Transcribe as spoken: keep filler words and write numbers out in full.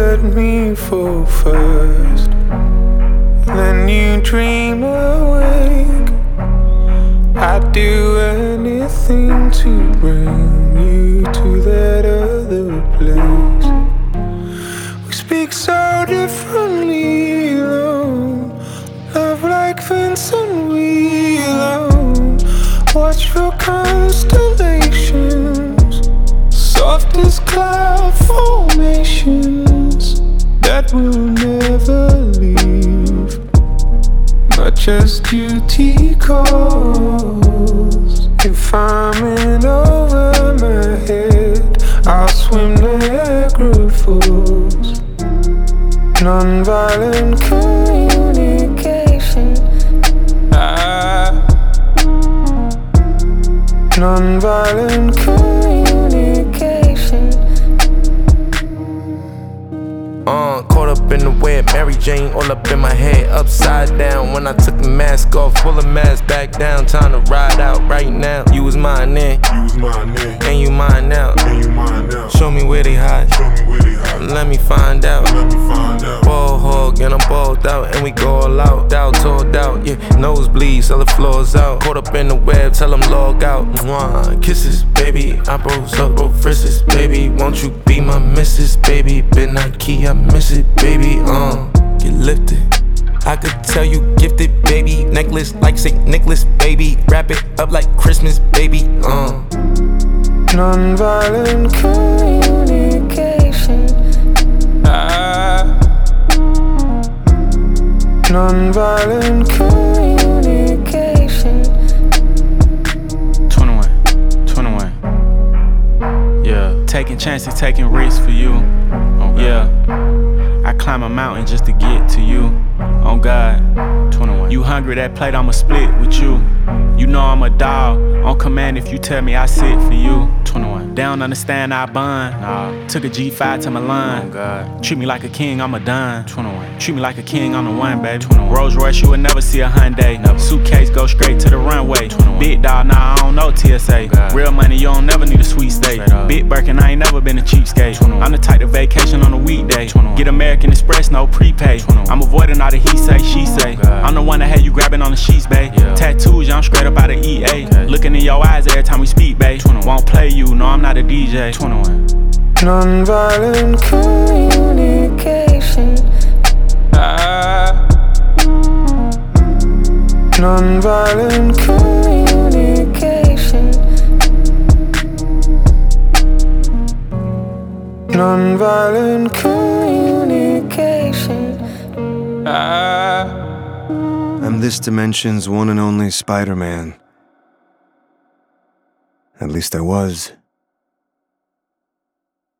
let me fall first. Then you dream awake. I'd do anything to bring you to that other place. We speak so differently, though. Love like Vincent Wheeler. Watch for constellations, soft as cloud formations that will never leave, much as duty calls. If I'm in over my head, I'll swim Niagara Falls. Non-violent communication. Ah. Non-violent communication. Uh, caught up in the web, Mary Jane all up in my head, upside down. When I took the mask off, pull the mask back down. Time to ride out right now. You was mine then, You was mine then, and you mine now. and you mine now. Show me where they hide, Show me where they hide. let me find out. Let me find out. Ball hog and I'm balled out, and we go all out. Doubt, told out, yeah, nosebleeds, till the floors out. Caught up in the web, tell them log out. Mwah, kisses, baby, I broke up, broke frisses, baby. Won't you be my missus, baby? Been not key, I miss it, baby. Uh, get lifted. I could tell you gifted, baby. Necklace like Saint Nicholas, baby. Wrap it up like Christmas, baby. Uh. Non-violent communication. Ah. Non-violent communication. twenty-one, twenty-one. Yeah, taking chances, taking risks for you. Okay. Yeah, I climb a mountain just to get to you. On God, twenty-one. You hungry, that plate I'ma split with you. You know I'm a dog, on command if you tell me I sit for you. twenty-one. They don't understand I bun. Nah. Took a G five to Milan. Oh God. Treat me like a king, I'm a dime. twenty-one. Treat me like a king, I'm the one, baby. twenty-one. Rolls Royce, you would never see a Hyundai. Never. Suitcase go straight to the runway. twenty-one. Big dog, nah, I don't know T S A. Oh real money, you don't never need a sweet state. Big Birkin, I ain't never been a cheapskate. twenty-one. I'm the type to vacation on a weekday. twenty-one. Get American Express, no prepay. twenty-one. I'm avoiding all the he say, she say. Oh I'm the one that had you grabbing on the sheets, babe. Yeah. Tattoos, yeah, I'm straight up out of E A. Okay. Looking in your eyes every time we speak, babe. twenty-one. Won't play you, no, I'm not a D J. twenty-one. Non-violent communication. Ah. Non-violent communication. Non-violent communication. Ah. I'm this dimension's one and only Spider-Man. At least I was.